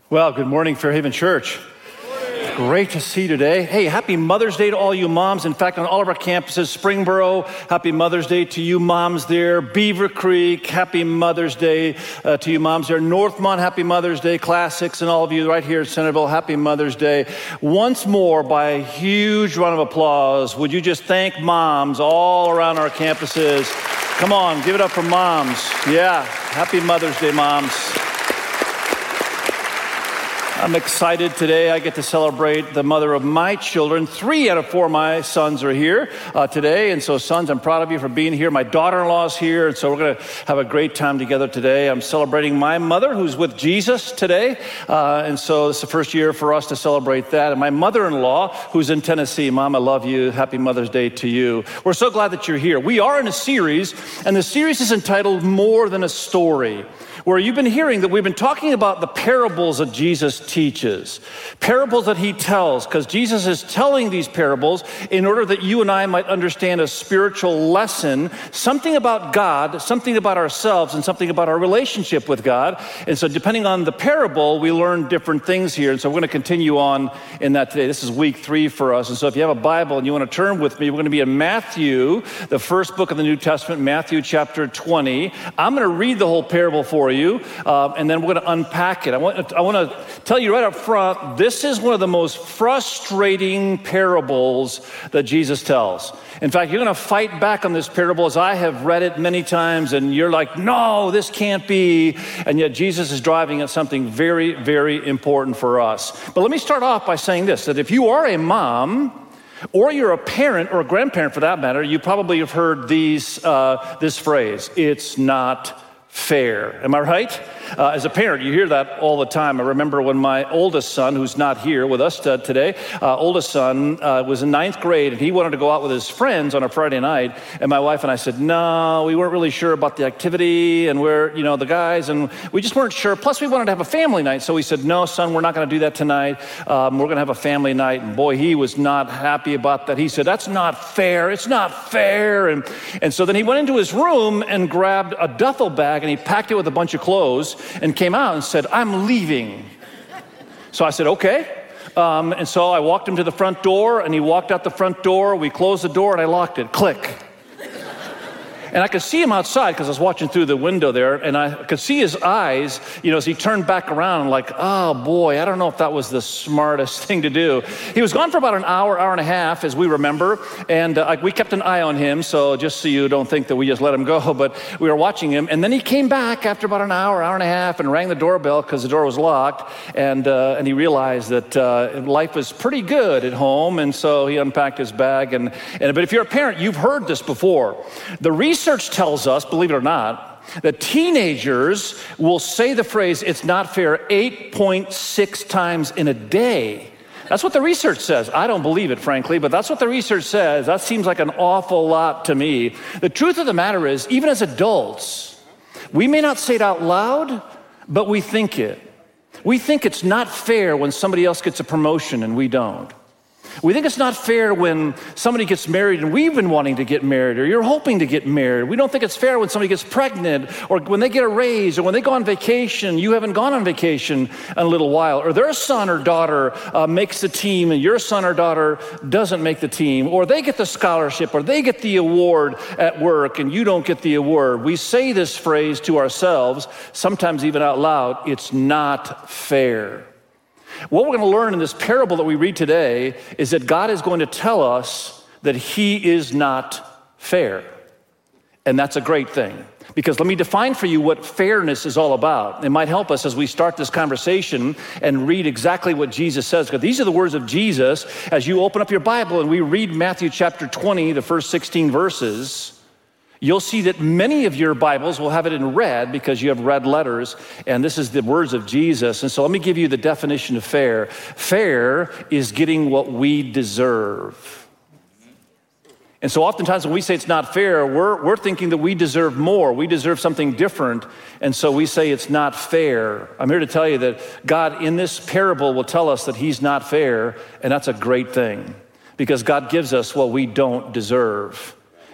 Well, good morning, Fairhaven Church. Great to see you today. Hey, happy Mother's Day to all you moms. In fact, on all of our campuses, Springboro, happy Mother's Day to you moms there. Beaver Creek, happy Mother's Day to you moms there. Northmont, happy Mother's Day. Classics and all of you right here at Centerville, happy Mother's Day. Once more, by a huge round of applause, would you just thank moms all around our campuses? Come on, give it up for moms. Yeah, happy Mother's Day, moms. I'm excited today. I get to celebrate the mother of my children. 3 out of 4 of my sons are here today. And so, sons, I'm proud of you for being here. My daughter-in-law's here. And so we're going to have a great time together today. I'm celebrating my mother, who's with Jesus today. And so it's the first year for us to celebrate that. And my mother-in-law, who's in Tennessee. Mom, I love you. Happy Mother's Day to you. We're so glad that you're here. We are in a series, and the series is entitled More Than a Story, where you've been hearing that we've been talking about the parables that Jesus teaches, parables that he tells, because Jesus is telling these parables in order that you and I might understand a spiritual lesson, something about God, something about ourselves, and something about our relationship with God. And so depending on the parable, we learn different things here. And so we're going to continue on in that today. This is week 3 for us. And so if you have a Bible and you want to turn with me, we're going to be in Matthew, the first book of the New Testament, Matthew chapter 20. I'm going to read the whole parable for you. And then we're going to unpack it. I want to tell you right up front, this is one of the most frustrating parables that Jesus tells. In fact, you're going to fight back on this parable as I have read it many times, and you're like, no, this can't be. And yet Jesus is driving at something very, very important for us. But let me start off by saying this, that if you are a mom, or you're a parent or a grandparent for that matter, you probably have heard this phrase, it's not fair. Am I right? As a parent, you hear that all the time. I remember when my oldest son, who's not here with us today, oldest son was in 9th grade, and he wanted to go out with his friends on a Friday night. And my wife and I said, no, we weren't really sure about the activity, and we're, the guys, and we just weren't sure. Plus, we wanted to have a family night. So we said, no, son, we're not going to do that tonight. We're going to have a family night. And boy, he was not happy about that. He said, that's not fair. It's not fair. And so then he went into his room and grabbed a duffel bag, and he packed it with a bunch of clothes and came out and said, I'm leaving. So I said, okay. And so I walked him to the front door, and he walked out the front door. We closed the door, and I locked it. Click. And I could see him outside because I was watching through the window there, and I could see his eyes, as he turned back around, like, oh boy, I don't know if that was the smartest thing to do. He was gone for about an hour and a half, as we remember, and we kept an eye on him, so just so you don't think that we just let him go, but we were watching him, and then he came back after about an hour and a half, and rang the doorbell because the door was locked, and he realized that life was pretty good at home, and so he unpacked his bag, but if you're a parent, you've heard this before. The research tells us, believe it or not, that teenagers will say the phrase, it's not fair, 8.6 times in a day. That's what the research says. I don't believe it, frankly, but that's what the research says. That seems like an awful lot to me. The truth of the matter is, even as adults, we may not say it out loud, but we think it. We think it's not fair when somebody else gets a promotion and we don't. We think it's not fair when somebody gets married and we've been wanting to get married, or you're hoping to get married. We don't think it's fair when somebody gets pregnant, or when they get a raise, or when they go on vacation. You haven't gone on vacation in a little while, or their son or daughter makes the team and your son or daughter doesn't make the team, or they get the scholarship, or they get the award at work and you don't get the award. We say this phrase to ourselves, sometimes even out loud, it's not fair. What we're going to learn in this parable that we read today is that God is going to tell us that he is not fair. And that's a great thing. Because let me define for you what fairness is all about. It might help us as we start this conversation and read exactly what Jesus says. Because these are the words of Jesus as you open up your Bible and we read Matthew chapter 20, the first 16 verses. You'll see that many of your Bibles will have it in red because you have red letters, and this is the words of Jesus. And so let me give you the definition of fair. Fair is getting what we deserve. And so oftentimes when we say it's not fair, we're thinking that we deserve more. We deserve something different, and so we say it's not fair. I'm here to tell you that God in this parable will tell us that he's not fair, and that's a great thing because God gives us what we don't deserve.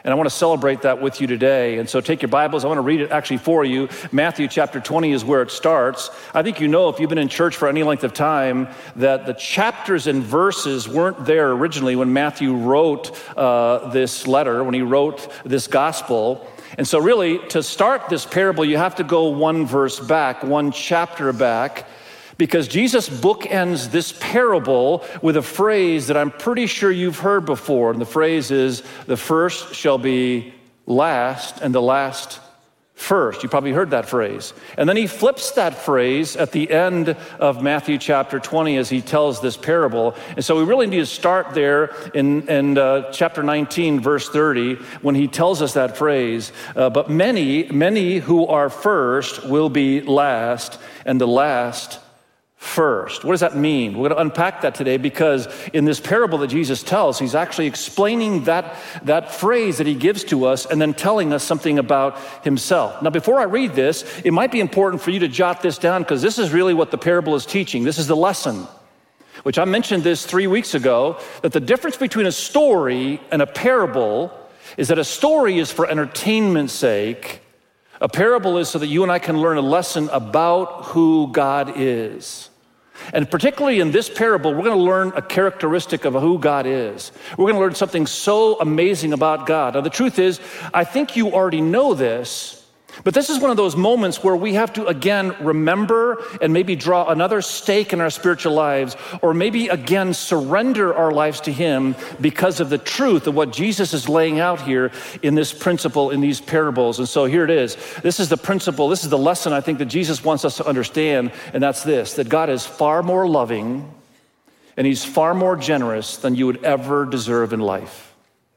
And I want to celebrate that with you today. And so take your Bibles. I want to read it actually for you. Matthew chapter 20 is where it starts. I think you know, if you've been in church for any length of time, that the chapters and verses weren't there originally when Matthew wrote this letter, when he wrote this gospel. And so really, to start this parable, you have to go one verse back, one chapter back, because Jesus bookends this parable with a phrase that I'm pretty sure you've heard before. And the phrase is, the first shall be last, and the last first. You probably heard that phrase. And then he flips that phrase at the end of Matthew chapter 20 as he tells this parable. And so we really need to start there in chapter 19, verse 30, when he tells us that phrase. But many who are first will be last, and the last first. What does that mean? We're going to unpack that today, because in this parable that Jesus tells, he's actually explaining that phrase that he gives to us and then telling us something about himself. Now, before I read this, it might be important for you to jot this down, because this is really what the parable is teaching. This is the lesson, which I mentioned this 3 weeks ago, that the difference between a story and a parable is that a story is for entertainment's sake. A parable is so that you and I can learn a lesson about who God is. And particularly in this parable, we're going to learn a characteristic of who God is. We're going to learn something so amazing about God. Now, the truth is, I think you already know this, but this is one of those moments where we have to, again, remember and maybe draw another stake in our spiritual lives, or maybe, again, surrender our lives to him because of the truth of what Jesus is laying out here in this principle, in these parables. And so here it is. This is the principle, this is the lesson I think that Jesus wants us to understand, and that's this, that God is far more loving and he's far more generous than you would ever deserve in life.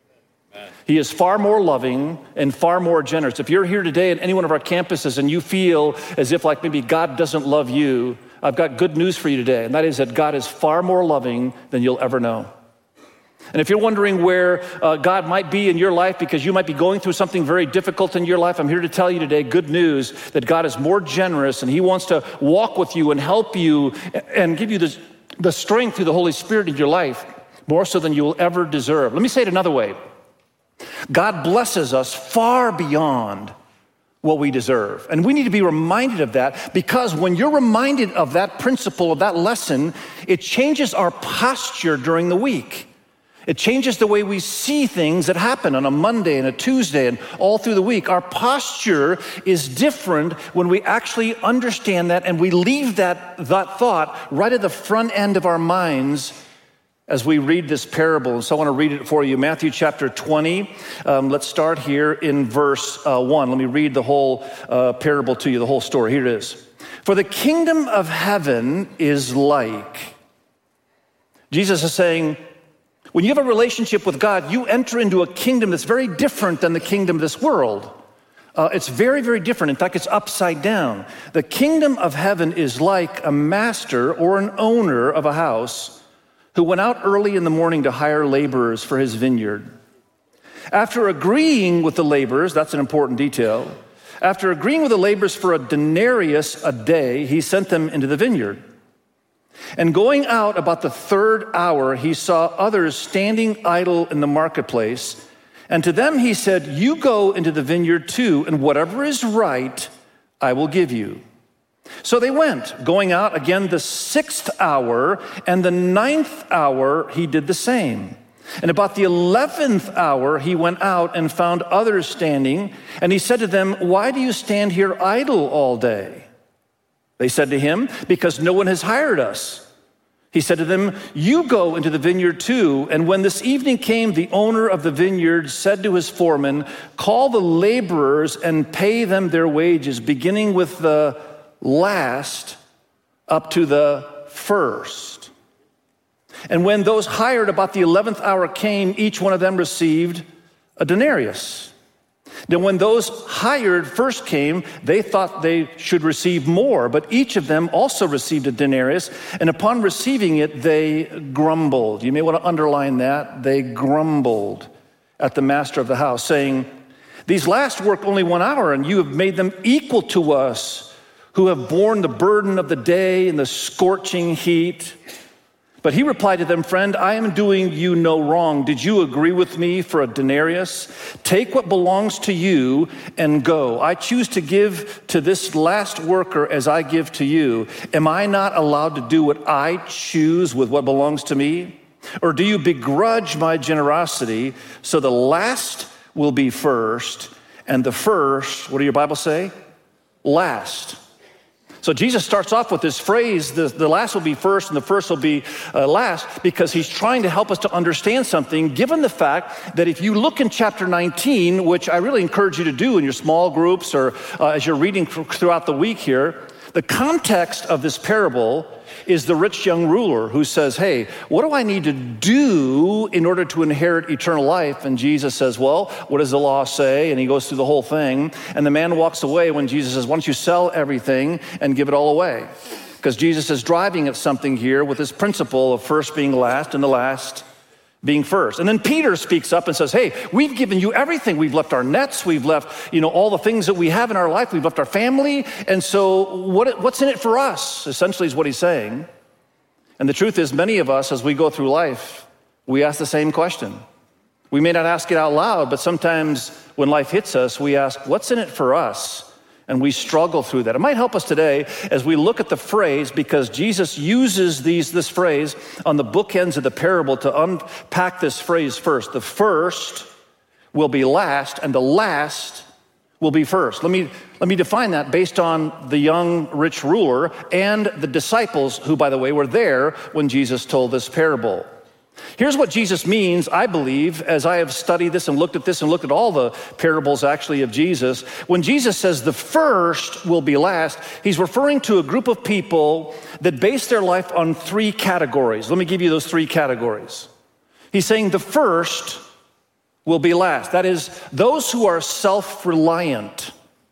He is far more loving and far more generous. If you're here today at any one of our campuses and you feel as if like maybe God doesn't love you, I've got good news for you today, and that is that God is far more loving than you'll ever know. And if you're wondering where God might be in your life because you might be going through something very difficult in your life, I'm here to tell you today good news, that God is more generous and he wants to walk with you and help you and give you the strength through the Holy Spirit in your life, more so than you will ever deserve. Let me say it another way. God blesses us far beyond what we deserve. And we need to be reminded of that, because when you're reminded of that principle, of that lesson, it changes our posture during the week. It changes the way we see things that happen on a Monday and a Tuesday and all through the week. Our posture is different when we actually understand that, and we leave that thought right at the front end of our minds as we read this parable. So I want to read it for you. Matthew chapter 20. Let's start here in verse 1. Let me read the whole parable to you, the whole story. Here it is. For the kingdom of heaven is like. Jesus is saying, when you have a relationship with God, you enter into a kingdom that's very different than the kingdom of this world. It's very, very different. In fact, it's upside down. The kingdom of heaven is like a master or an owner of a house who went out early in the morning to hire laborers for his vineyard. After agreeing with the laborers, that's an important detail, after agreeing with the laborers for a denarius a day, he sent them into the vineyard. And going out about the third hour, he saw others standing idle in the marketplace. And to them he said, you go into the vineyard too, and whatever is right, I will give you. So they went, going out again the 6th hour, and the 9th hour he did the same. And about the 11th hour he went out and found others standing, and he said to them, why do you stand here idle all day? They said to him, because no one has hired us. He said to them, you go into the vineyard too. And when this evening came, the owner of the vineyard said to his foreman, call the laborers and pay them their wages, beginning with the last up to the first. And when those hired about the 11th hour came, each one of them received a denarius. Then when those hired first came, they thought they should receive more, but each of them also received a denarius, and upon receiving it, they grumbled. You may want to underline that. They grumbled at the master of the house, saying, these last work only 1 hour, and you have made them equal to us, who have borne the burden of the day and the scorching heat. But he replied to them, "Friend, I am doing you no wrong. Did you agree with me for a denarius? Take what belongs to you and go. I choose to give to this last worker as I give to you. Am I not allowed to do what I choose with what belongs to me? Or do you begrudge my generosity so the last will be first and the first," what do your Bible say? "Last." So Jesus starts off with this phrase, the last will be first and the first will be last, because he's trying to help us to understand something, given the fact that if you look in chapter 19, which I really encourage you to do in your small groups or as you're reading throughout the week here, the context of this parable is the rich young ruler who says, "Hey, what do I need to do in order to inherit eternal life?" And Jesus says, "Well, what does the law say?" And he goes through the whole thing. And the man walks away when Jesus says, "Why don't you sell everything and give it all away?" Because Jesus is driving at something here with this principle of first being last and the last being first. And then Peter speaks up and says, "Hey, we've given you everything. We've left our nets. We've left, all the things that we have in our life. We've left our family. And so what's in it for us?" Essentially is what he's saying. And the truth is, many of us, as we go through life, we ask the same question. We may not ask it out loud, but sometimes when life hits us, we ask, what's in it for us? And we struggle through that. It might help us today as we look at the phrase, because Jesus uses this phrase on the bookends of the parable to unpack this phrase first. The first will be last, and the last will be first. Let me define that based on the young rich ruler and the disciples who, by the way, were there when Jesus told this parable. Here's what Jesus means, I believe, as I have studied this and looked at all the parables actually of Jesus. When Jesus says the first will be last, he's referring to a group of people that base their life on three categories. Let me give you those three categories. He's saying the first will be last. That is, those who are self-reliant.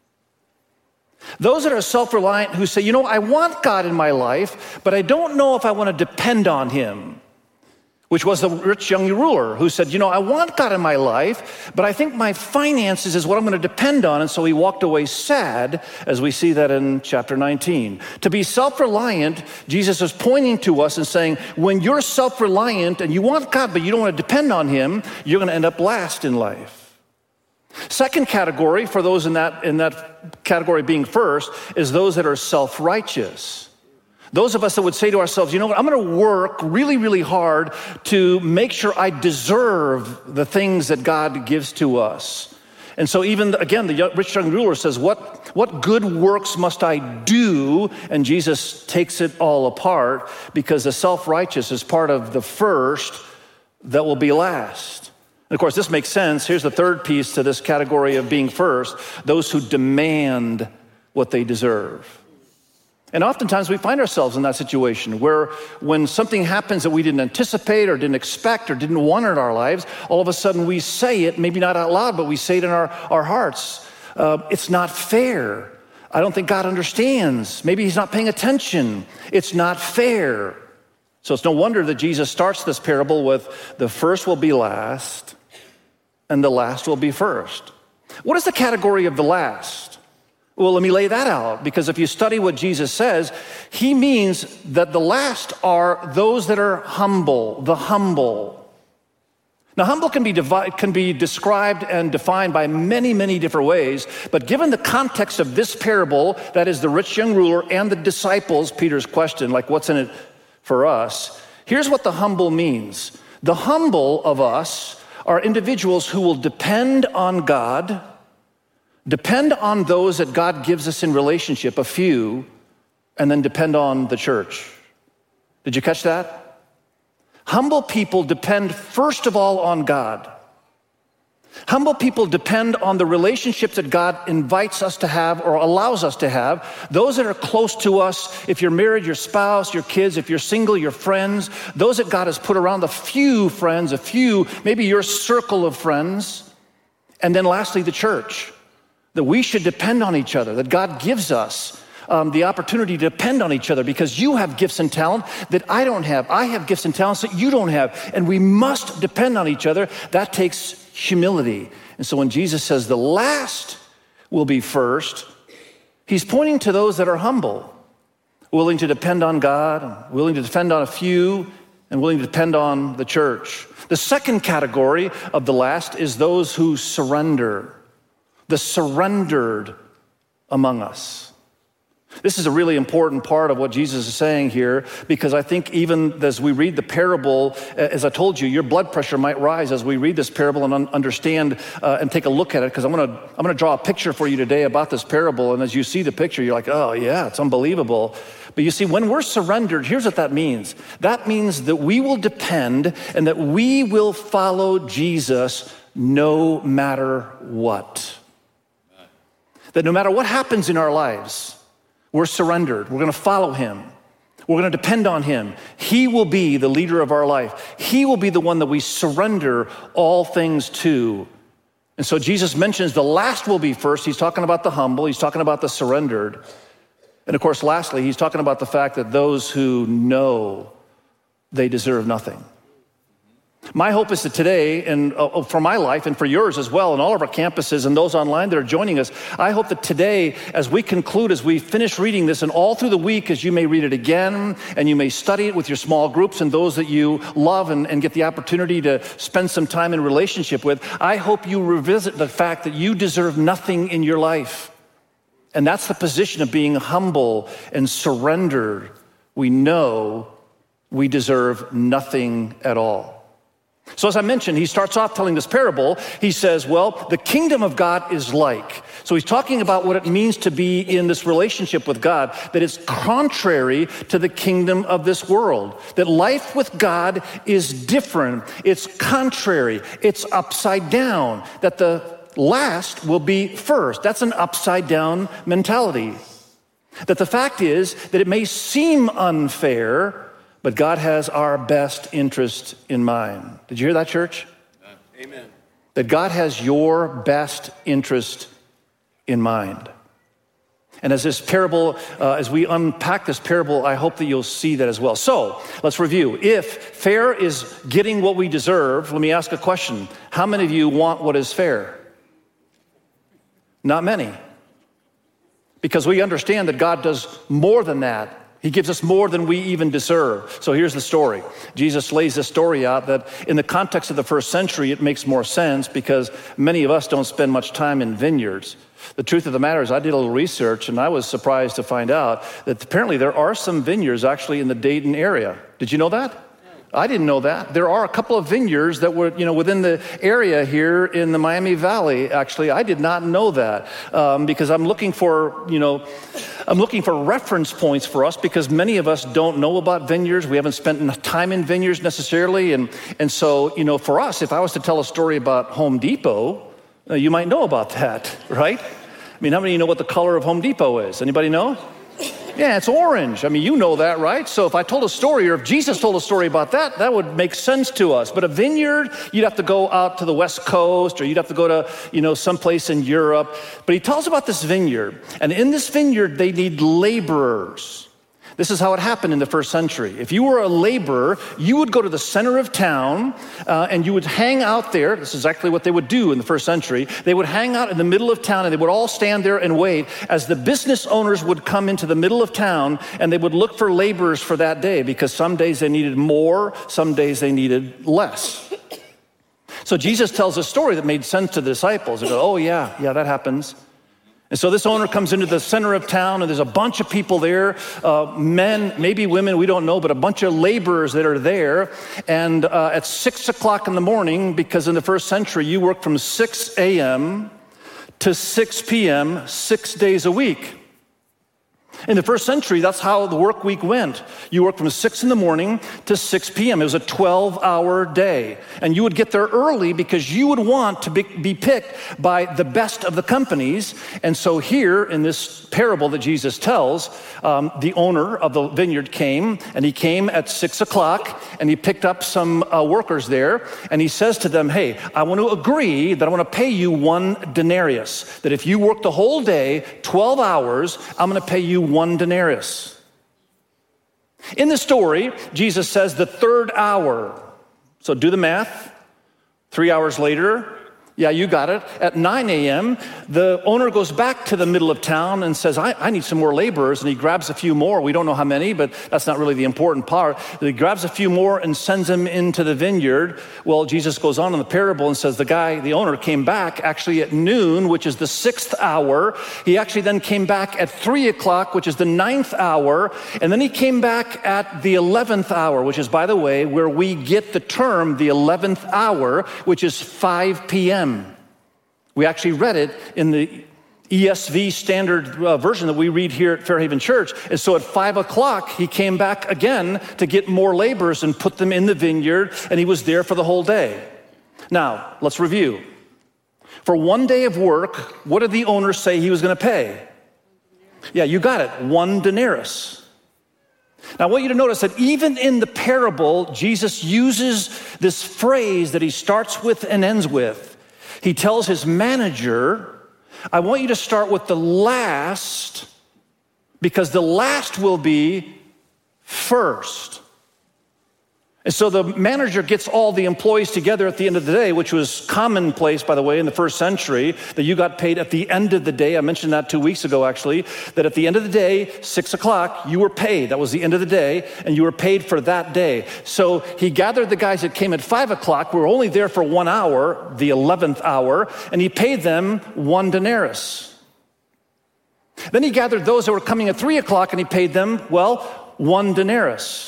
Those that are self-reliant who say, I want God in my life, but I don't know if I want to depend on him. Which was the rich young ruler who said, I want God in my life, but I think my finances is what I'm going to depend on. And so he walked away sad, as we see that in chapter 19. To be self-reliant, Jesus is pointing to us and saying, when you're self-reliant and you want God, but you don't want to depend on him, you're going to end up last in life. Second category, for those in that category being first, is those that are self-righteous. Those of us that would say to ourselves, I'm going to work really, really hard to make sure I deserve the things that God gives to us. And so even, again, the rich young ruler says, what good works must I do? And Jesus takes it all apart, because the self-righteous is part of the first that will be last. And of course, this makes sense. Here's the third piece to this category of being first: those who demand what they deserve. And oftentimes we find ourselves in that situation where when something happens that we didn't anticipate or didn't expect or didn't want in our lives, all of a sudden we say it, maybe not out loud, but we say it in our hearts. It's not fair. I don't think God understands. Maybe he's not paying attention. It's not fair. So it's no wonder that Jesus starts this parable with the first will be last and the last will be first. What is the category of the last? Well, let me lay that out, because if you study what Jesus says, he means that the last are those that are humble, the humble. Now, humble can be described and defined by many, many different ways, but given the context of this parable, that is the rich young ruler and the disciples, Peter's question, like what's in it for us, here's what the humble means. The humble of us are individuals who will depend on God, depend on those that God gives us in relationship, a few, and then depend on the church. Did you catch that? Humble people depend first of all on God. Humble people depend on the relationships that God invites us to have or allows us to have. Those that are close to us, if you're married, your spouse, your kids, if you're single, your friends, those that God has put around, a few friends, maybe your circle of friends. And then lastly, the church. That we should depend on each other, that God gives us the opportunity to depend on each other, because you have gifts and talent that I don't have. I have gifts and talents that you don't have, and we must depend on each other. That takes humility. And so when Jesus says the last will be first, he's pointing to those that are humble, willing to depend on God, willing to depend on a few, and willing to depend on the church. The second category of the last is those who surrender, the surrendered among us. This is a really important part of what Jesus is saying here, because I think even as we read the parable, as I told you, your blood pressure might rise as we read this parable and understand and take a look at it, because I'm gonna draw a picture for you today about this parable, and as you see the picture, you're like, oh yeah, it's unbelievable. But you see, when we're surrendered, here's what that means. That means that we will depend and that we will follow Jesus no matter what. That no matter what happens in our lives, we're surrendered. We're going to follow him. We're going to depend on him. He will be the leader of our life. He will be the one that we surrender all things to. And so Jesus mentions the last will be first. He's talking about the humble. He's talking about the surrendered. And of course, lastly, he's talking about the fact that those who know they deserve nothing. My hope is that today, and for my life and for yours as well, and all of our campuses and those online that are joining us, I hope that today, as we conclude, as we finish reading this, and all through the week, as you may read it again, and you may study it with your small groups and those that you love and get the opportunity to spend some time in relationship with, I hope you revisit the fact that you deserve nothing in your life. And that's the position of being humble and surrendered. We know we deserve nothing at all. So as I mentioned, he starts off telling this parable. He says, well, the kingdom of God is like. So he's talking about what it means to be in this relationship with God, that it's contrary to the kingdom of this world, that life with God is different. It's contrary. It's upside down, that the last will be first. That's an upside down mentality. That the fact is that it may seem unfair, but God has our best interest in mind. Did you hear that, church? Amen. That God has your best interest in mind. And as this parable, as we unpack this parable, I hope that you'll see that as well. So let's review. If fair is getting what we deserve, let me ask a question. How many of you want what is fair? Not many. Because we understand that God does more than that. He gives us more than we even deserve. So here's the story. Jesus lays this story out that in the context of the first century, it makes more sense because many of us don't spend much time in vineyards. The truth of the matter is I did a little research and I was surprised to find out that apparently there are some vineyards actually in the Dayton area. Did you know that? I didn't know that. There are a couple of vineyards that were, within the area here in the Miami Valley. Actually, I did not know that because I'm looking for reference points for us because many of us don't know about vineyards. We haven't spent enough time in vineyards necessarily. And so, for us, if I was to tell a story about Home Depot, you might know about that, right? I mean, how many of you know what the color of Home Depot is? Anybody know? Yeah, it's orange. I mean, you know that, right? So if I told a story or if Jesus told a story about that, that would make sense to us. But a vineyard, you'd have to go out to the West Coast or you'd have to go to, someplace in Europe. But he tells about this vineyard. And in this vineyard, they need laborers. This is how it happened in the first century. If you were a laborer, you would go to the center of town and you would hang out there. This is exactly what they would do in the first century. They would hang out in the middle of town and they would all stand there and wait as the business owners would come into the middle of town and they would look for laborers for that day because some days they needed more, some days they needed less. So Jesus tells a story that made sense to the disciples. They go, oh yeah, that happens. And so this owner comes into the center of town and there's a bunch of people there, men, maybe women, we don't know, but a bunch of laborers that are there. And at 6 o'clock in the morning, because in the first century, you worked from 6 a.m. to 6 p.m. 6 days a week. In the first century, that's how the work week went. You worked from 6 in the morning to 6 p.m. It was a 12-hour day. And you would get there early because you would want to be picked by the best of the companies. And so here in this parable that Jesus tells, the owner of the vineyard came, and he came at 6 o'clock, and he picked up some workers there, and he says to them, hey, I want to agree that I want to pay you 1 denarius, that if you work the whole day, 12 hours, I'm going to pay you 1 denarius. In the story, Jesus says the third hour. So do the math. 3 hours later, Yeah, you got it. At 9 a.m., the owner goes back to the middle of town and says, I need some more laborers, and he grabs a few more. We don't know how many, but that's not really the important part. He grabs a few more and sends them into the vineyard. Well, Jesus goes on in the parable and says the owner came back actually at noon, which is the 6th hour. He actually then came back at 3 o'clock, which is the 9th hour. And then he came back at the 11th hour, which is, by the way, where we get the term the 11th hour, which is 5 p.m. We actually read it in the ESV standard version that we read here at Fairhaven Church. And so at 5 o'clock, he came back again to get more laborers and put them in the vineyard, and he was there for the whole day. Now, let's review. For one day of work, what did the owner say he was going to pay? Yeah, you got it, 1 denarius. Now, I want you to notice that even in the parable, Jesus uses this phrase that he starts with and ends with. He tells his manager, I want you to start with the last, because the last will be first. And so the manager gets all the employees together at the end of the day, which was commonplace, by the way, in the first century, that you got paid at the end of the day. I mentioned that 2 weeks ago, actually, that at the end of the day, 6 o'clock, you were paid. That was the end of the day, and you were paid for that day. So he gathered the guys that came at 5 o'clock, who were only there for 1 hour, the 11th hour, and he paid them 1 denarius. Then he gathered those that were coming at 3 o'clock, and he paid them, 1 denarius.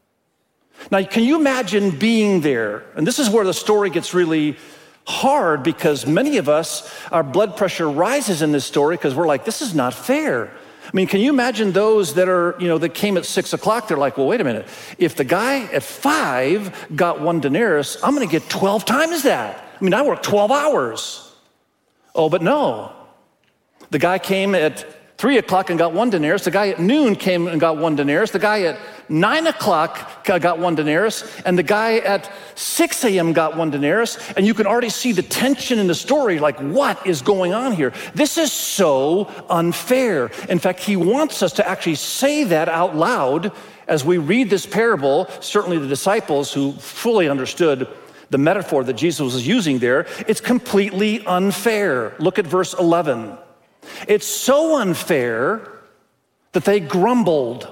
Now, can you imagine being there? And this is where the story gets really hard, because many of us, our blood pressure rises in this story because we're like, this is not fair. I mean, can you imagine those that are, that came at 6 o'clock? They're like, well, wait a minute. If the guy at 5 got 1 denarius, I'm going to get 12 times that. I mean, I work 12 hours. Oh, but no. The guy came at 3 o'clock and got 1 denarius. The guy at noon came and got 1 denarius. The guy at 9 o'clock got 1 denarius. And the guy at 6 a.m. got 1 denarius. And you can already see the tension in the story, like, what is going on here? This is so unfair. In fact, he wants us to actually say that out loud as we read this parable. Certainly the disciples who fully understood the metaphor that Jesus was using there, it's completely unfair. Look at verse 11. It's so unfair that they grumbled.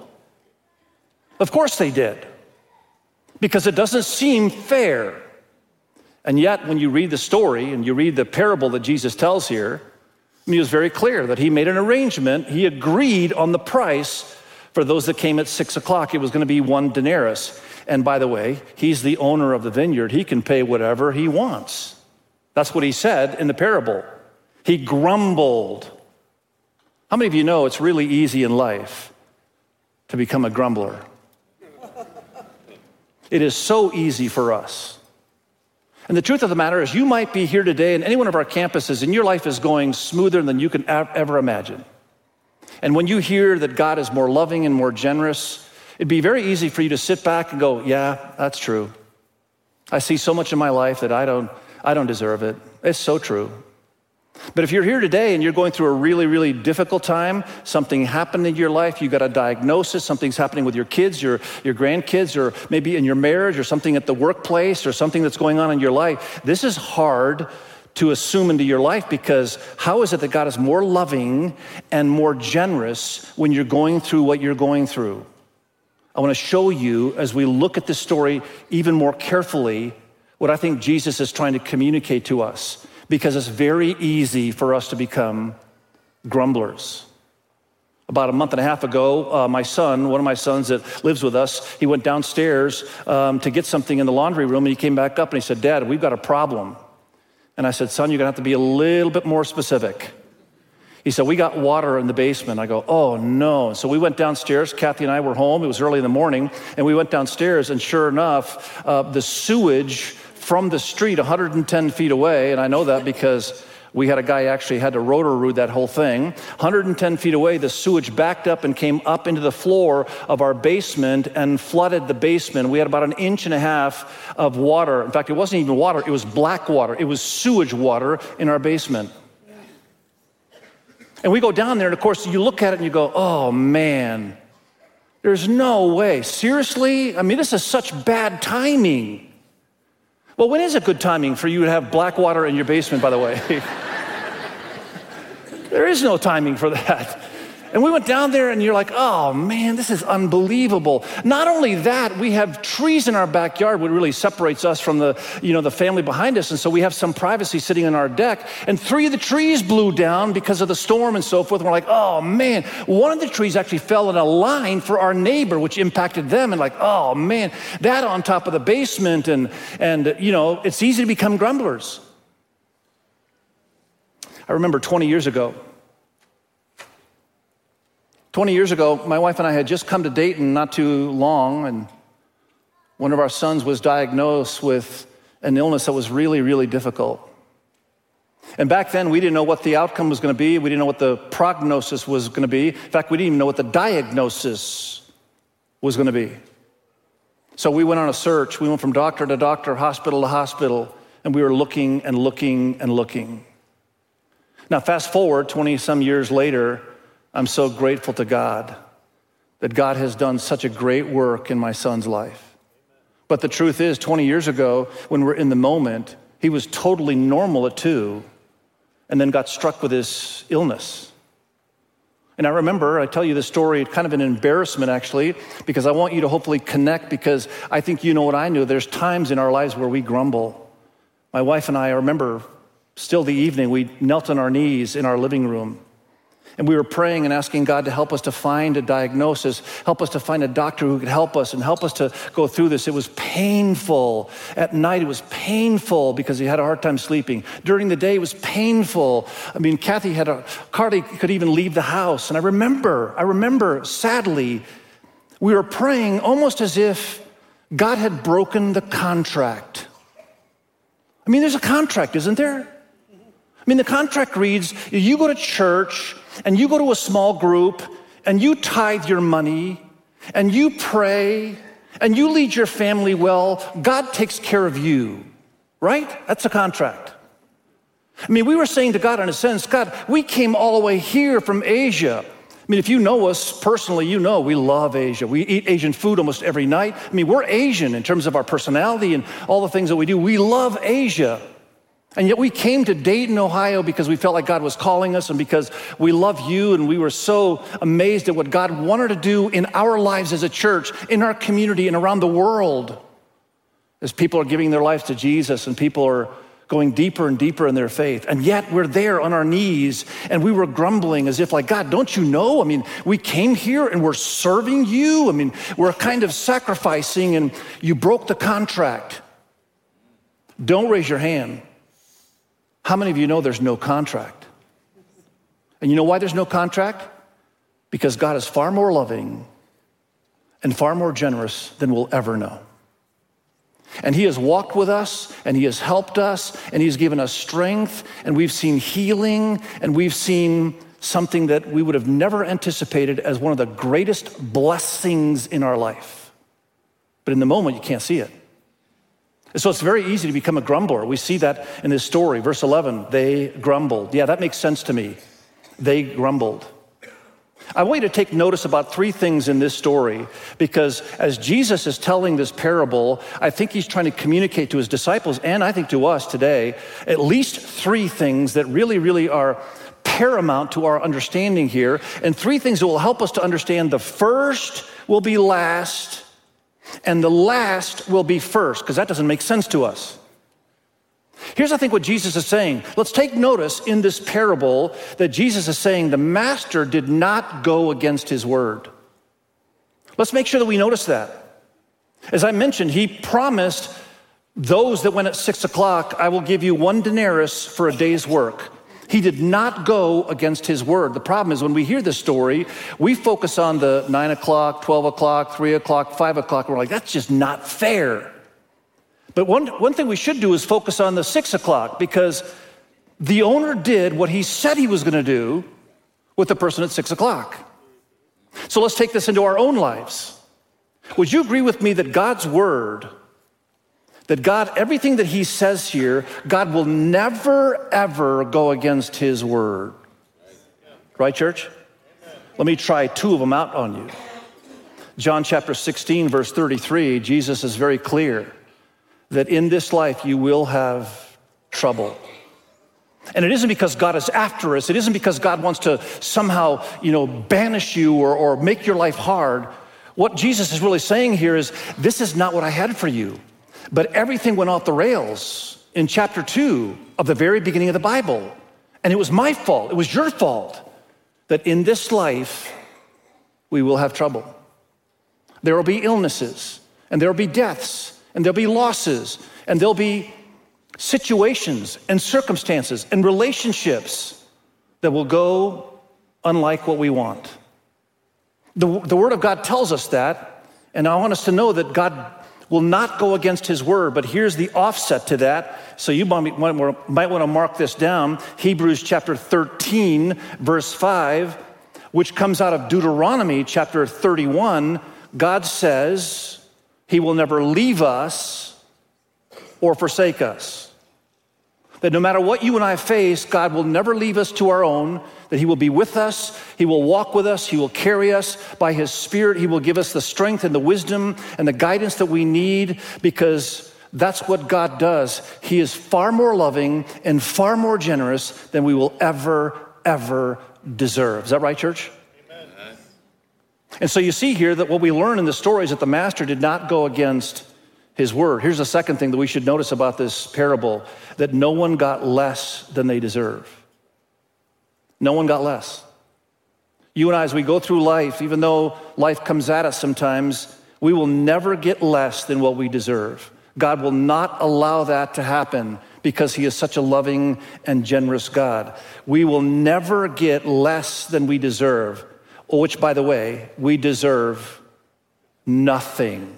Of course they did, because it doesn't seem fair. And yet, when you read the story and you read the parable that Jesus tells here, he was very clear that he made an arrangement. He agreed on the price for those that came at 6 o'clock. It was going to be 1 denarius. And by the way, he's the owner of the vineyard. He can pay whatever he wants. That's what he said in the parable. He grumbled. How many of you know it's really easy in life to become a grumbler? It is so easy for us. And the truth of the matter is, you might be here today in any one of our campuses and your life is going smoother than you can ever imagine. And when you hear that God is more loving and more generous, it'd be very easy for you to sit back and go, yeah, that's true. I see so much in my life that I don't deserve it. It's so true. But if you're here today and you're going through a really, really difficult time, something happened in your life, you got a diagnosis, something's happening with your kids, your grandkids, or maybe in your marriage, or something at the workplace, or something that's going on in your life, this is hard to assume into your life, because how is it that God is more loving and more generous when you're going through what you're going through? I want to show you, as we look at this story even more carefully, what I think Jesus is trying to communicate to us. Because it's very easy for us to become grumblers. About a month and a half ago, my son, one of my sons that lives with us, he went downstairs to get something in the laundry room, and he came back up and he said, Dad, we've got a problem. And I said, son, you're gonna have to be a little bit more specific. He said, we got water in the basement. I go, oh no. So we went downstairs, Kathy and I were home, it was early in the morning, and we went downstairs, and sure enough, the sewage from the street 110 feet away, and I know that because we had a guy actually had to rotor-roo that whole thing. 110 feet away, the sewage backed up and came up into the floor of our basement and flooded the basement. We had about 1.5 inches of water. In fact, it wasn't even water, it was black water. It was sewage water in our basement. And we go down there, and of course, you look at it and you go, oh man, there's no way. Seriously? I mean, this is such bad timing. Well, when is a good timing for you to have black water in your basement, by the way? There is no timing for that. And we went down there and you're like, oh man, this is unbelievable. Not only that, we have trees in our backyard, what really separates us from the family behind us. And so we have some privacy sitting on our deck. And 3 of the trees blew down because of the storm and so forth. And we're like, oh man, one of the trees actually fell in a line for our neighbor, which impacted them. And like, oh man, that on top of the basement. And it's easy to become grumblers. I remember 20 years ago, my wife and I had just come to Dayton not too long, and one of our sons was diagnosed with an illness that was really, really difficult. And back then, we didn't know what the outcome was going to be. We didn't know what the prognosis was going to be. In fact, we didn't even know what the diagnosis was going to be. So we went on a search. We went from doctor to doctor, hospital to hospital, and we were looking and looking and looking. Now, fast forward 20-some years later, I'm so grateful to God that God has done such a great work in my son's life. But the truth is, 20 years ago, when we're in the moment, he was totally normal at 2 and then got struck with this illness. And I remember, I tell you this story, kind of an embarrassment actually, because I want you to hopefully connect, because I think you know what I knew. There's times in our lives where we grumble. My wife and I remember still the evening, we knelt on our knees in our living room. And we were praying and asking God to help us to find a diagnosis, help us to find a doctor who could help us and help us to go through this. It was painful. At night, it was painful because he had a hard time sleeping. During the day, it was painful. I mean, Kathy hardly could even leave the house. And I remember, sadly, we were praying almost as if God had broken the contract. I mean, there's a contract, isn't there? I mean, the contract reads, you go to church and you go to a small group and you tithe your money and you pray and you lead your family well. God takes care of you, right? That's a contract. I mean, we were saying to God, in a sense, God, we came all the way here from Asia. I mean, if you know us personally, you know we love Asia. We eat Asian food almost every night. I mean, we're Asian in terms of our personality and all the things that we do. We love Asia. And yet we came to Dayton, Ohio because we felt like God was calling us and because we love you, and we were so amazed at what God wanted to do in our lives as a church, in our community and around the world. As people are giving their lives to Jesus and people are going deeper and deeper in their faith. And yet we're there on our knees and we were grumbling as if like, God, don't you know? I mean, we came here and we're serving you. I mean, we're kind of sacrificing and you broke the contract. Don't raise your hand. How many of you know there's no contract? And you know why there's no contract? Because God is far more loving and far more generous than we'll ever know. And he has walked with us, and he has helped us, and he's given us strength, and we've seen healing, and we've seen something that we would have never anticipated as one of the greatest blessings in our life. But in the moment, you can't see it. So it's very easy to become a grumbler. We see that in this story. Verse 11, they grumbled. Yeah, that makes sense to me. They grumbled. I want you to take notice about 3 things in this story, because as Jesus is telling this parable, I think he's trying to communicate to his disciples, and I think to us today, at least 3 things that really, really are paramount to our understanding here, and 3 things that will help us to understand the first will be last, and the last will be first, because that doesn't make sense to us. Here's, I think, what Jesus is saying. Let's take notice in this parable that Jesus is saying the master did not go against his word. Let's make sure that we notice that. As I mentioned, he promised those that went at 6 o'clock, I will give you 1 denarius for a day's work. He did not go against his word. The problem is when we hear this story, we focus on the 9 o'clock, 12 o'clock, 3 o'clock, 5 o'clock. We're like, that's just not fair. But one thing we should do is focus on the 6 o'clock, because the owner did what he said he was going to do with the person at 6 o'clock. So let's take this into our own lives. Would you agree with me that God's word, that God, everything that he says here, God will never, ever go against his word? Right, church? Let me try 2 of them out on you. John chapter 16, verse 33, Jesus is very clear. that in this life you will have trouble. And it isn't because God is after us. It isn't because God wants to somehow, banish you or make your life hard. What Jesus is really saying here is, this is not what I had for you. But everything went off the rails in chapter 2 of the very beginning of the Bible. And it was my fault. It was your fault that in this life we will have trouble. There will be illnesses, and there will be deaths, and there'll be losses, and there'll be situations and circumstances and relationships that will go unlike what we want. The Word of God tells us that, and I want us to know that God will not go against His Word, but here's the offset to that. So you might want to mark this down. Hebrews chapter 13, verse 5, which comes out of Deuteronomy chapter 31. God says He will never leave us or forsake us. That no matter what you and I face, God will never leave us to our own, that He will be with us, He will walk with us, He will carry us by His Spirit, He will give us the strength and the wisdom and the guidance that we need, because that's what God does. He is far more loving and far more generous than we will ever deserve. Is that right, church? Amen. And so you see here that what we learn in the story is that the master did not go against His Word. Here's the second thing that we should notice about this parable, that no one got less than they deserve. No one got less. You and I, as we go through life, even though life comes at us sometimes, we will never get less than what we deserve. God will not allow that to happen because He is such a loving and generous God. We will never get less than we deserve, which, by the way, we deserve nothing.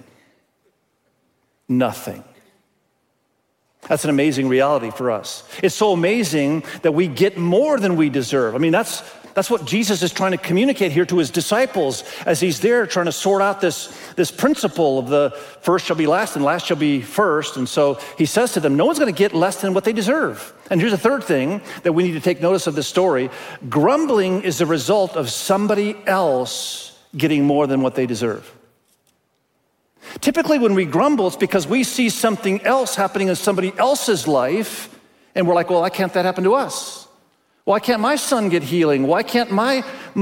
Nothing. That's an amazing reality for us. It's so amazing that we get more than we deserve. I mean, that's what Jesus is trying to communicate here to His disciples as He's there trying to sort out this principle of the first shall be last and last shall be first. And so He says to them, no one's going to get less than what they deserve. And here's the third thing that we need to take notice of this story. Grumbling is the result of somebody else getting more than what they deserve. Typically, when we grumble, it's because we see something else happening in somebody else's life, and we're like, well, why can't that happen to us? Why can't my son get healing? Why can't my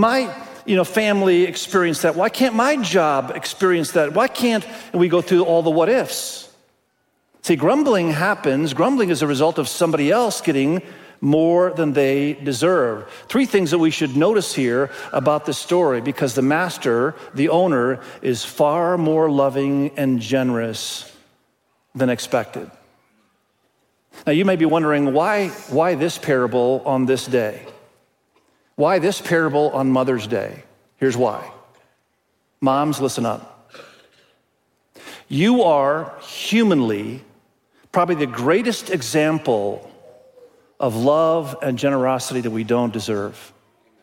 family experience that? Why can't my job experience that? Why can't, and we go through all the what ifs. See, grumbling happens. Grumbling is a result of somebody else getting more than they deserve. Three things that we should notice here about this story, because the master, the owner, is far more loving and generous than expected. Now, you may be wondering, why this parable on this day? Why this parable on Mother's Day? Here's why. Moms, listen up. You are humanly probably the greatest example of love and generosity that we don't deserve.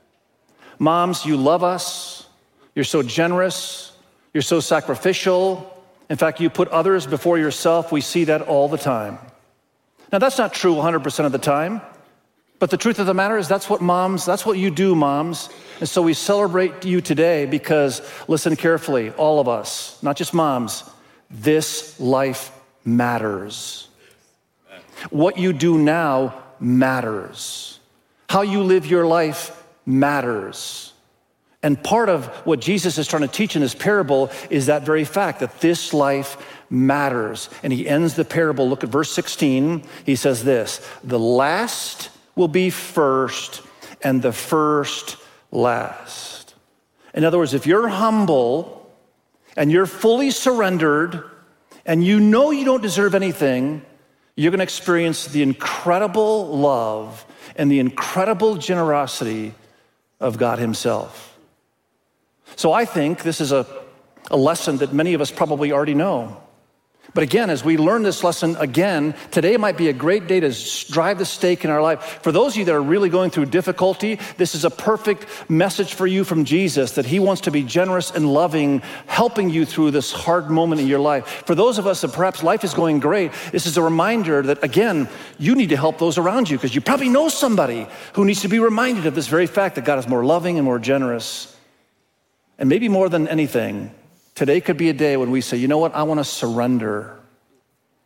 Moms, you love us. You're so generous. You're so sacrificial. In fact, you put others before yourself. We see that all the time. Now, that's not true 100% of the time, but the truth of the matter is that's what you do, moms. And so we celebrate you today because, listen carefully, all of us, not just moms, this life matters. What you do now matters. How you live your life matters. And part of what Jesus is trying to teach in this parable is that very fact, that this life matters. And He ends the parable. Look at verse 16. He says this, the last will be first and the first last. In other words, if you're humble and you're fully surrendered and you know you don't deserve anything, you're going to experience the incredible love and the incredible generosity of God Himself. So I think this is a lesson that many of us probably already know. But again, as we learn this lesson again, today might be a great day to drive the stake in our life. For those of you that are really going through difficulty, this is a perfect message for you from Jesus, that He wants to be generous and loving, helping you through this hard moment in your life. For those of us that perhaps life is going great, this is a reminder that, again, you need to help those around you, because you probably know somebody who needs to be reminded of this very fact, that God is more loving and more generous. And maybe more than anything, today could be a day when we say, you know what, I want to surrender.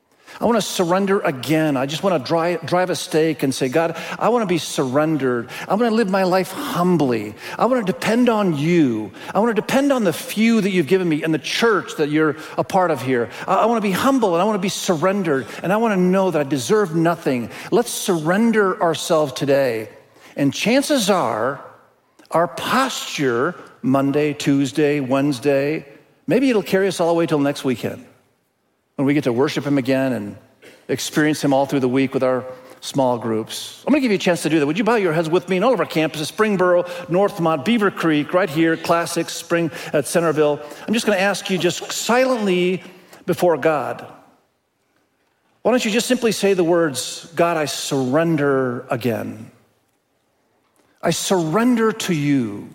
I want to surrender again. I just want to drive a stake and say, God, I want to be surrendered. I want to live my life humbly. I want to depend on you. I want to depend on the few that you've given me and the church that you're a part of here. I want to be humble and I want to be surrendered and I want to know that I deserve nothing. Let's surrender ourselves today. And chances are our posture Monday, Tuesday, Wednesday, maybe it'll carry us all the way till next weekend when we get to worship him again and experience him all through the week with our small groups. I'm going to give you a chance to do that. Would you bow your heads with me? And all of our campuses, Springboro, Northmont, Beaver Creek, right here, Classics, Spring at Centerville. I'm just going to ask you just silently before God. Why don't you just simply say the words, God, I surrender again. I surrender to you.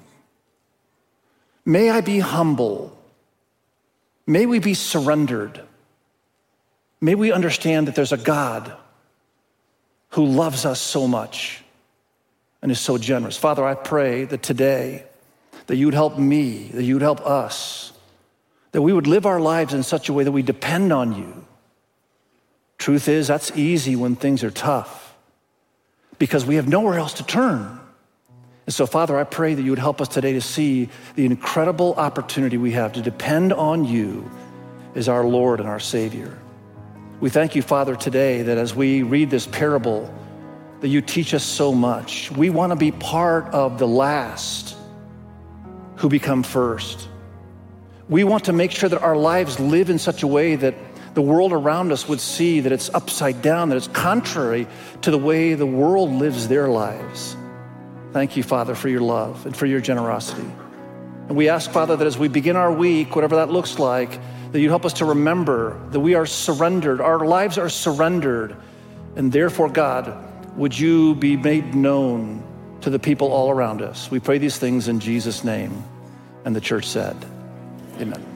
May I be humble. May we be surrendered. May we understand that there's a God who loves us so much and is so generous. Father, I pray that today that you would help me, that you would help us, that we would live our lives in such a way that we depend on you. Truth is, that's easy when things are tough because we have nowhere else to turn. And so, Father, I pray that you would help us today to see the incredible opportunity we have to depend on you as our Lord and our Savior. We thank you, Father, today that as we read this parable, that you teach us so much. We want to be part of the last who become first. We want to make sure that our lives live in such a way that the world around us would see that it's upside down, that it's contrary to the way the world lives their lives. Thank you, Father, for your love and for your generosity. And we ask, Father, that as we begin our week, whatever that looks like, that you help us to remember that we are surrendered. Our lives are surrendered. And therefore, God, would you be made known to the people all around us? We pray these things in Jesus' name. And the church said, amen.